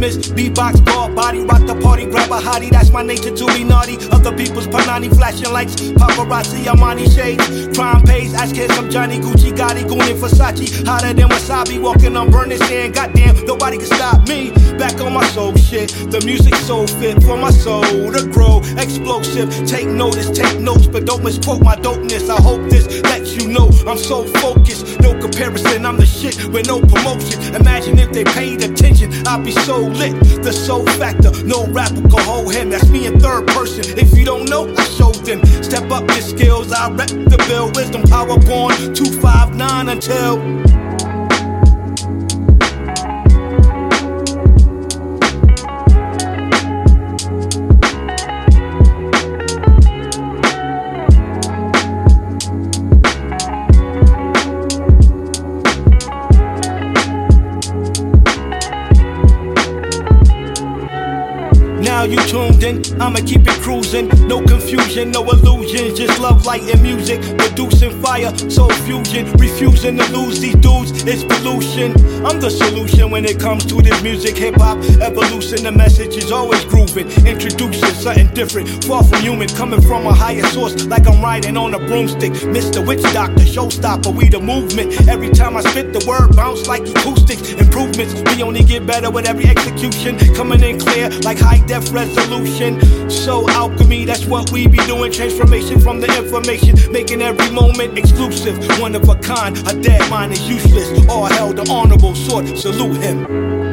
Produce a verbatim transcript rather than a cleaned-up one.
Rhythmist, beatbox, guard body, rock the party, grab a hottie. That's my nature to be naughty. Other people's panani, flashing lights, paparazzi, Armani shades. Crime pays, ask kids some Johnny, Gucci, Gotti, Goonin, Versace. Hotter than wasabi, walking on burning sand. Goddamn, nobody can stop me. Back on my soul shit. The music's so fit for my soul to grow. Explosive, take notice, take notes, but don't misquote my dopeness. I hope this lets you know I'm so focused. No comparison, I'm the shit with no promotion. Imagine if they paid attention, I'd be so lit. The soul factor, no rapper can hold him. That's me in third person. If you don't know, I showed them. Step up your skills, I rep the bill. Wisdom power born, two five nine until. Now you tuned in, I'ma keep it cruising. No confusion, no illusions, just love, light, and music. Producing fire, soul fusion. Refusing to lose these dudes, it's pollution. I'm the solution when it comes to this music. Hip-hop evolution, the message is always grooving. Introducing something different, far from human. Coming from a higher source, like I'm riding on a broomstick. Mister Witch Doctor, showstopper, we the movement. Every time I spit, the word bounce like acoustics. Improvements, we only get better with every execution. Coming in clear, like high-def resolution. So alchemy, that's what we be doing. Transformation from the information, making every moment exclusive. One of a kind, a dead mind is useless. All held the honorable sword, salute him.